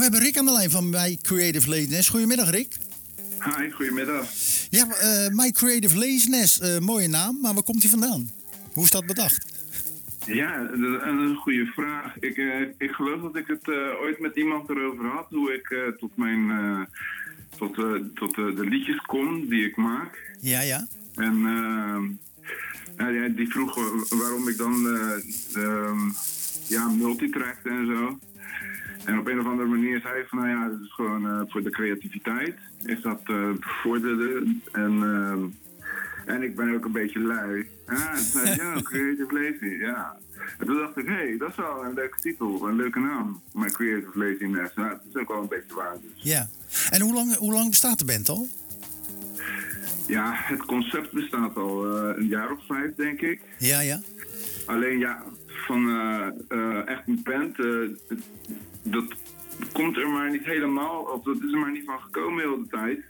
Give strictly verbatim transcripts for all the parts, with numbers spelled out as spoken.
hebben Rick aan de lijn van My Creative Laziness. Goedemiddag, Rick. Hi, goedemiddag. Ja, uh, My Creative Laziness, uh, mooie naam, maar waar komt die vandaan? Hoe is dat bedacht? Ja, dat is een goede vraag. Ik, uh, ik geloof dat ik het uh, ooit met iemand erover had, hoe ik uh, tot mijn uh, tot, uh, tot uh, de liedjes kom die ik maak. Ja, ja. En uh, uh, die vroeg waarom ik dan uh, uh, ja, multitrackte en zo. En op een of andere manier zei ik van, nou ja, dat is gewoon uh, voor de creativiteit. Is dat uh, bevorderde. En, uh, en ik ben ook een beetje lui. Ah, het zei, ja, Creative Lazy, ja. En toen dacht ik, hé, hey, dat is wel een leuke titel, een leuke naam. My Creative Laziness. Nou, dat is ook wel een beetje waar dus. Ja. En hoe lang, hoe lang bestaat de band al? Ja, het concept bestaat al uh, een jaar of vijf, denk ik. Ja, ja. Alleen ja, van uh, uh, echt een band, uh, dat komt er maar niet helemaal, of dat is er maar niet van gekomen heel de tijd.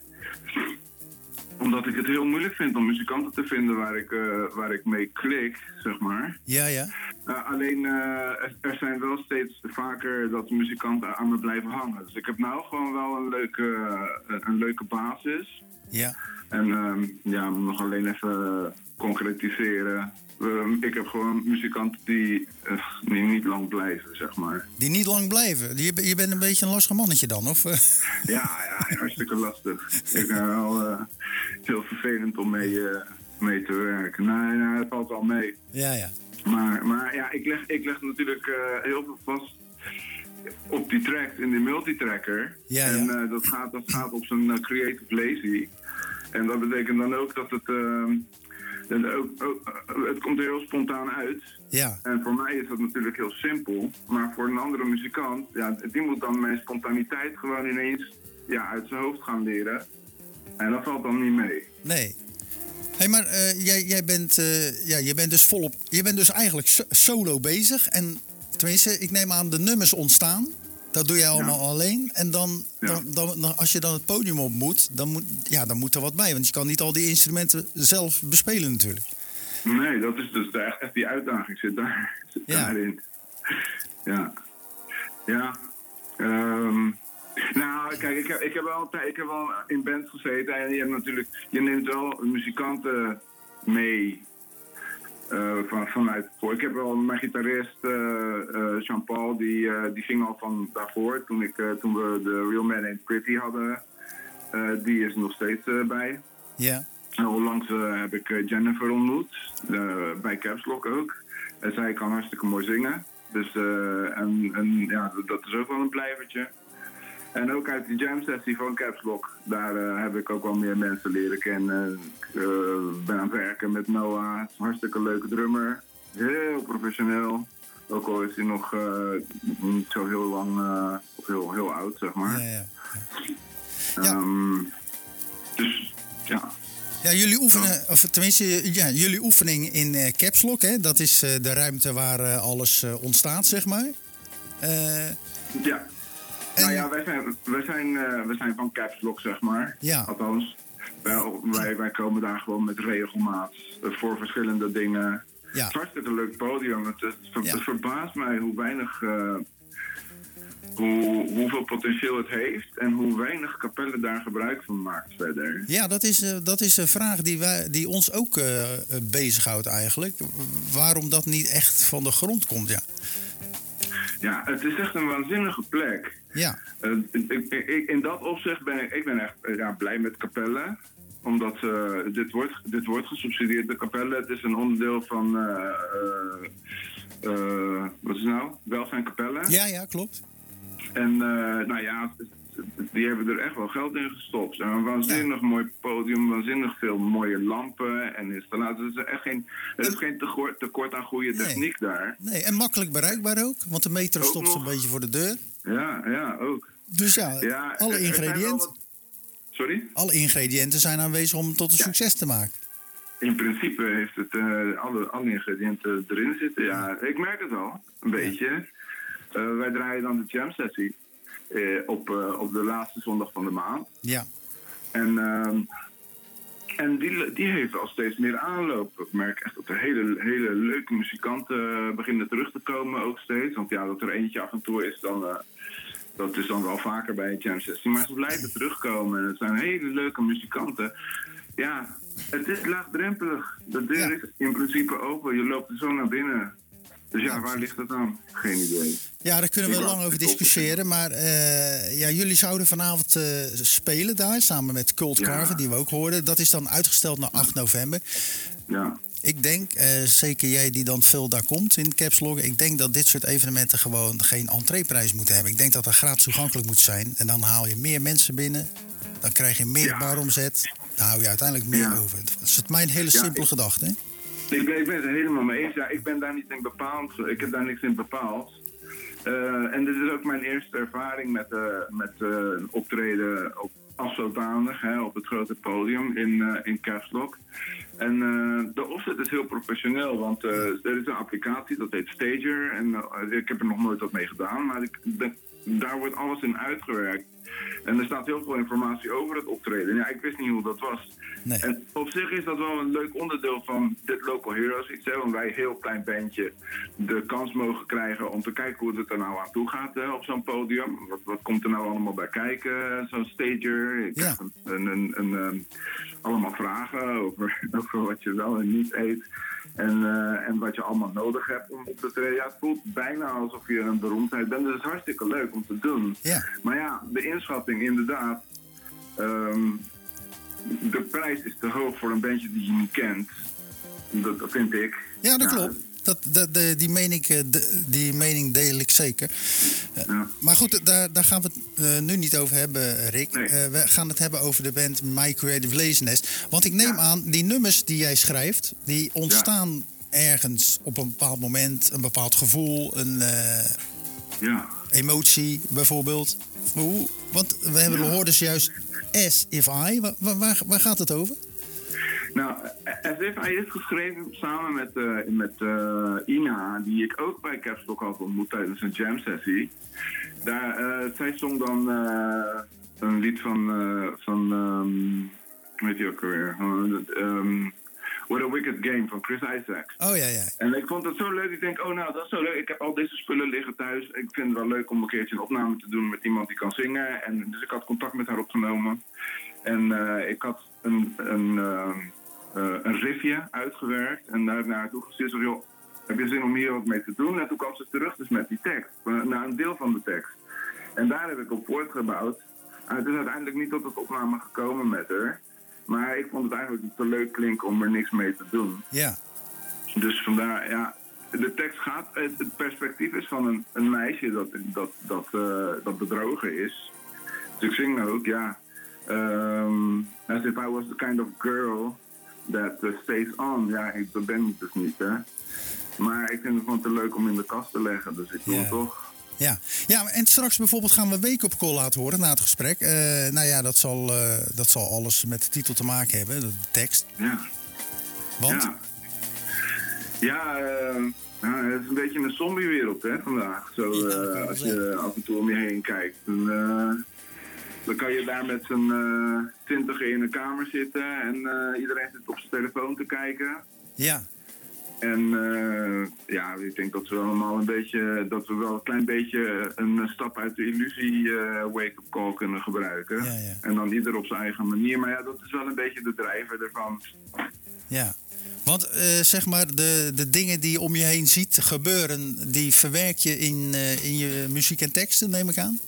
Omdat ik het heel moeilijk vind om muzikanten te vinden waar ik, uh, waar ik mee klik, zeg maar. Ja, ja. Uh, alleen uh, er, er zijn wel steeds vaker dat muzikanten aan me blijven hangen. Dus ik heb nou gewoon wel een leuke, uh, een leuke basis. Ja. En uh, ja, nog alleen even concretiseren. Uh, ik heb gewoon muzikanten die, uh, die niet lang blijven, zeg maar. Die niet lang blijven? Je, je bent een beetje een lastig mannetje dan, of? Ja, ja, hartstikke lastig. Ik vind het wel uh, heel vervelend om mee, uh, mee te werken. Nee, nee, het valt wel mee. Ja, ja. Maar, maar ja, ik leg, ik leg natuurlijk uh, heel veel vast op die tracks in die multitracker. Ja, en ja. Uh, dat, gaat, dat gaat op zijn uh, Creative Lazy. En dat betekent dan ook dat het... Uh, En ook, ook, het komt er heel spontaan uit. Ja. En voor mij is dat natuurlijk heel simpel. Maar voor een andere muzikant, ja, die moet dan mijn spontaniteit gewoon ineens ja, uit zijn hoofd gaan leren. En dat valt dan niet mee. Nee. Hé, hey, maar uh, jij, jij, bent, uh, ja, je bent dus volop... Je bent dus eigenlijk so- solo bezig. En tenminste, ik neem aan de nummers ontstaan. Dat doe jij allemaal ja. alleen. En dan, ja. dan, dan, dan, als je dan het podium op moet dan, moet, ja, dan moet er wat bij. Want je kan niet al die instrumenten zelf bespelen natuurlijk. Nee, dat is dus echt, echt die uitdaging zit, daar, zit ja. daarin. Ja. Ja. Um, nou, kijk, ik heb, ik, heb wel, ik heb wel in band gezeten. En je hebt natuurlijk, je neemt wel muzikanten mee. Uh, van, vanuit voor. Ik heb wel mijn gitarist uh, uh, Jean-Paul, die, uh, die ging al van daarvoor. Toen, ik, uh, toen we de Real Man Ain't Pretty hadden, uh, die is er nog steeds uh, bij. Ja. En onlangs uh, heb ik uh, Jennifer ontmoet, uh, bij Caps Lock ook. En zij kan hartstikke mooi zingen. Dus uh, en, en ja, dat is ook wel een blijvertje. En ook uit die jam sessie van Caps Lock, daar uh, heb ik ook wel meer mensen leren kennen. Ik uh, ben aan het werken met Noah, een hartstikke leuke drummer. Heel professioneel. Ook al is hij nog uh, niet zo heel lang, uh, of heel, heel oud, zeg maar. Ja, ja, ja. Um, dus, ja. Ja, jullie oefenen, of tenminste, ja, jullie oefening in uh, Caps Lock, hè? Dat is uh, de ruimte waar uh, alles uh, ontstaat, zeg maar. Uh, ja. En... Nou ja, wij zijn, wij, zijn, uh, wij zijn van Caps Lock, zeg maar. Ja. Althans, wij, wij, wij komen daar gewoon met regelmaat uh, voor verschillende dingen. Ja. Het is een hartstikke leuk podium. Het, het, ver, ja. het verbaast mij hoe weinig... Uh, hoe, hoeveel potentieel het heeft en hoe weinig Capelle daar gebruik van maakt verder. Ja, dat is, uh, dat is een vraag die, wij, die ons ook uh, bezighoudt eigenlijk. Waarom dat niet echt van de grond komt, ja. Ja, het is echt een waanzinnige plek. Ja. Uh, ik, ik, in dat opzicht ben ik, ik ben echt uh, ja, blij met Capelle. Omdat uh, dit, wordt, dit wordt gesubsidieerd door Capelle. Het is een onderdeel van... Uh, uh, uh, wat is het nou? Welzijn Capelle. Ja, ja, klopt. En uh, nou ja, die hebben er echt wel geld in gestopt. En een waanzinnig ja. mooi podium, waanzinnig veel mooie lampen en installaties. Er is echt geen, er is geen tekort, tekort aan goede nee. techniek daar. Nee, en makkelijk bereikbaar ook, want de metro stopt zo'n beetje voor de deur. Ja, ja, ook. Dus ja, ja alle ingrediënten. Wat... Sorry? Alle ingrediënten zijn aanwezig om tot een ja. succes te maken. In principe heeft het uh, alle, alle ingrediënten erin zitten. Ja, ik merk het al, een beetje. Uh, wij draaien dan de jam sessie uh, op, uh, op de laatste zondag van de maand. Ja. En, uh, en die, die heeft al steeds meer aanloop. Ik merk echt dat er hele, hele leuke muzikanten beginnen terug te komen ook steeds. Want ja, dat er eentje af en toe is, dan, uh, dat is dan wel vaker bij Jam zestien. Maar ze blijven terugkomen en het zijn hele leuke muzikanten. Ja, het is laagdrempelig. De deur ja. is in principe open. Je loopt er zo naar binnen. Dus ja, waar ligt het aan? Geen idee. Ja, daar kunnen we lang over discussiëren. Maar uh, ja, jullie zouden vanavond uh, spelen daar, samen met Cult ja. Carver, die we ook hoorden. Dat is dan uitgesteld naar acht november. Ja. Ik denk, uh, zeker jij die dan veel daar komt in Caps Lock, ik denk dat dit soort evenementen gewoon geen entreeprijs moeten hebben. Ik denk dat dat gratis toegankelijk moet zijn. En dan haal je meer mensen binnen. Dan krijg je meer ja. baromzet. Dan hou je uiteindelijk meer ja. over. Dat is mijn hele simpele ja, ik... gedachte, hè? Ik ben, ik ben het er helemaal mee eens. Ja, ik ben daar niet in bepaald. Ik heb daar niks in bepaald. Uh, en dit is ook mijn eerste ervaring met, uh, met uh, optreden op, als zodanig, hè, op het grote podium in, uh, in Caps Lock. En uh, de offset is heel professioneel, want uh, er is een applicatie, dat heet Stager. En uh, ik heb er nog nooit wat mee gedaan, maar ik, de, daar wordt alles in uitgewerkt. En er staat heel veel informatie over het optreden. Ja, ik wist niet hoe dat was. Nee. En op zich is dat wel een leuk onderdeel van dit Local Heroes. Iets, hè, want wij, een heel klein bandje, de kans mogen krijgen om te kijken hoe het er nou aan toe gaat hè, op zo'n podium. Wat, wat komt er nou allemaal bij kijken, zo'n stager? Ik ja. heb een, een, een, een, een, allemaal vragen over, over wat je wel en niet eet. En, uh, en wat je allemaal nodig hebt om op te treden. Ja, het voelt bijna alsof je een beroemdheid bent. Dus het is hartstikke leuk om te doen. Ja. Maar ja, de inschatting inderdaad. Um, de prijs is te hoog voor een bandje die je niet kent. Dat, dat vind ik. Ja, dat ja. klopt. Dat, dat, de, die, mening, de, die mening deel ik zeker. Ja. Maar goed, daar, daar gaan we het uh, nu niet over hebben, Rick. Nee. Uh, we gaan het hebben over de band My Creative Laziness. Want ik neem ja. aan, die nummers die jij schrijft, die ontstaan ja. ergens op een bepaald moment. Een bepaald gevoel, een uh, ja. emotie bijvoorbeeld. Hoe? Want we hebben ja. hoorden juist As If I. Waar, waar, waar gaat het over? Nou, As If I is geschreven samen met, uh, met uh, Ina, die ik ook bij Caps Lock had ontmoet tijdens een jam sessie. Daar, uh, zij zong dan uh, een lied van, uh, van um, weet je ook alweer, um, What a Wicked Game van Chris Isaac. Oh ja, ja. En ik vond het zo leuk. Ik denk, oh nou, dat is zo leuk. Ik heb al deze spullen liggen thuis. Ik vind het wel leuk om een keertje een opname te doen met iemand die kan zingen. En dus ik had contact met haar opgenomen. En uh, ik had een, een, uh, uh, een riffje uitgewerkt. En daarna toen gezegd, joh, heb je zin om hier wat mee te doen? En toen kwam ze terug dus met die tekst. Naar een deel van de tekst. En daar heb ik op voortgebouwd. En het is uiteindelijk niet tot het opname gekomen met haar. Maar ik vond het eigenlijk niet zo leuk klinken om er niks mee te doen. Ja. Dus vandaar, ja, de tekst gaat, het perspectief is van een, een meisje dat, dat, dat, uh, dat bedrogen is. Dus ik zing ook, ja. Um, as if I was the kind of girl that uh, stays on. Ja, ik, dat ben ik dus niet, hè. Maar ik vind het gewoon te leuk om in de kast te leggen, dus ik doe ja. het toch. Ja. ja, en straks bijvoorbeeld gaan we Wake Up Call laten horen na het gesprek. Uh, nou ja, dat zal, uh, dat zal alles met de titel te maken hebben, de tekst. Ja. Want? Ja, ja uh, nou, het is een beetje een zombiewereld hè, vandaag. Zo, uh, als je af en toe om je heen kijkt. En, uh, dan kan je daar met z'n uh, twintigen in een kamer zitten en uh, iedereen zit op zijn telefoon te kijken. Ja. En uh, ja, ik denk dat we allemaal een beetje, dat we wel een klein beetje een stap uit de illusie uh, wake-up call kunnen gebruiken. Ja, ja. En dan ieder op zijn eigen manier. Maar ja, dat is wel een beetje de drijver ervan. Ja, want uh, zeg maar de, de dingen die je om je heen ziet gebeuren, die verwerk je in, uh, in je muziek en teksten, neem ik aan?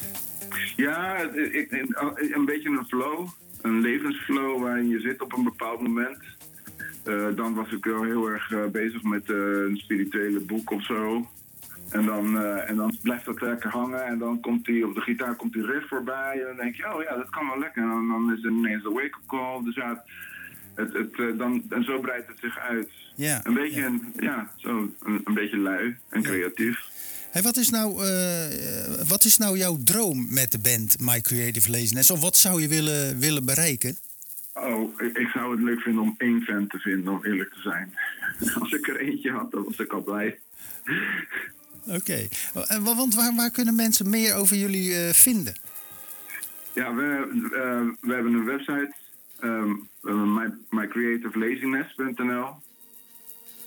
Ja, ik, een beetje een flow, een levensflow waarin je zit op een bepaald moment. Uh, dan was ik wel heel erg uh, bezig met uh, een spirituele boek of zo. En dan, uh, en dan blijft dat lekker hangen en dan komt die, op de gitaar komt die riff voorbij. En dan denk je, oh ja, dat kan wel lekker. En dan, dan is er ineens de wake-up call. Dus ja, het, het, uh, dan, en zo breidt het zich uit. Ja, een beetje, ja. Een, ja, zo, een, een beetje lui en ja. creatief. Hey, wat, is nou, uh, wat is nou jouw droom met de band My Creative Laziness? Of wat zou je willen, willen bereiken? Oh, ik, ik zou het leuk vinden om één fan te vinden, om eerlijk te zijn. Als ik er eentje had, dan was ik al blij. Oké, okay. Want waar, waar kunnen mensen meer over jullie uh, vinden? Ja, we, uh, we hebben een website, um, my, my creative laziness punt n l.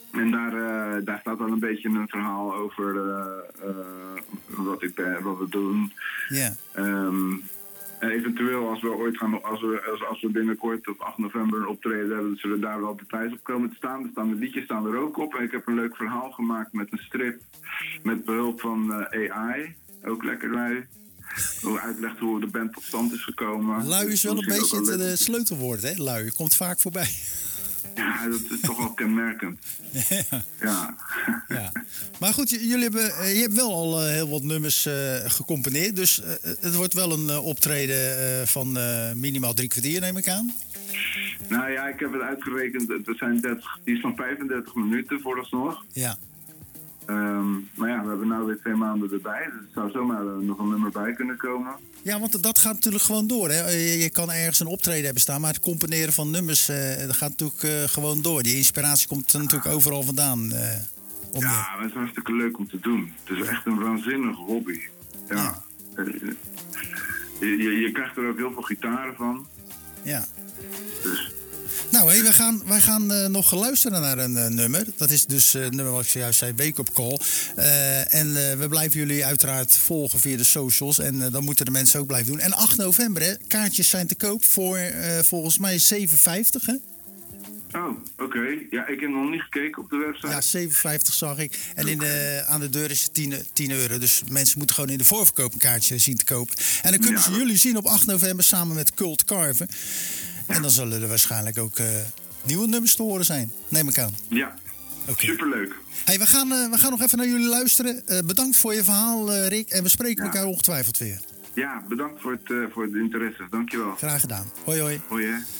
En daar, uh, daar staat wel een beetje een verhaal over uh, uh, wat, ik ben, wat we doen. Ja. Um, en eventueel als we ooit gaan, als we, als, als we binnenkort op acht november een optreden hebben, zullen daar wel details op komen te staan. Er staan de liedjes staan er ook op. En ik heb een leuk verhaal gemaakt met een strip met behulp van uh, A I. Ook lekker lui. Hoe uitlegt hoe de band tot stand is gekomen. Lui is wel een beetje het uh, sleutelwoord, hè? Lui komt vaak voorbij. Ja, dat is toch wel kenmerkend. Ja. Ja. Ja. Maar goed, jullie hebben, je hebt wel al uh, heel wat nummers uh, gecomponeerd. Dus uh, het wordt wel een uh, optreden uh, van uh, minimaal drie kwartier, neem ik aan. Nou ja, ik heb het uitgerekend. Het zijn dertig, die is van vijfendertig minuten vooralsnog. Ja. Um, maar ja, we hebben nu weer twee maanden erbij. Dus er zou zomaar uh, nog een nummer bij kunnen komen. Ja, want dat gaat natuurlijk gewoon door. Hè? Je, je kan ergens een optreden hebben staan, maar het componeren van nummers, uh, dat gaat natuurlijk uh, gewoon door. Die inspiratie komt er natuurlijk overal vandaan. Uh, om ja, je... dat is hartstikke leuk om te doen. Het is echt een waanzinnige hobby. Ja. ja. Je, je, je krijgt er ook heel veel gitaren van. Ja. Dus... Nou, hey, wij gaan, wij gaan uh, nog luisteren naar een uh, nummer. Dat is dus het uh, nummer wat ik zojuist zei, Wake Up Call. Uh, en uh, we blijven jullie uiteraard volgen via de socials. En uh, dan moeten de mensen ook blijven doen. En acht november, hè, kaartjes zijn te koop voor uh, volgens mij zeven vijftig, hè? Oh, oké. Okay. Ja, ik heb nog niet gekeken op de website. Ja, zeven vijftig zag ik. En in de, aan de deur is het tien euro. Dus mensen moeten gewoon in de voorverkoop een kaartje zien te kopen. En dan kunnen ja, ze dat... jullie zien op acht november samen met Cult Carver. En dan zullen er waarschijnlijk ook uh, nieuwe nummers te horen zijn, neem ik aan. Ja, okay. Superleuk. Hey, we, gaan, uh, we gaan nog even naar jullie luisteren. Uh, bedankt voor je verhaal, uh, Rick. En we spreken ja. elkaar ongetwijfeld weer. Ja, bedankt voor het, uh, voor het interesse. Dankjewel. Graag gedaan. Hoi, hoi. Hoi, hè.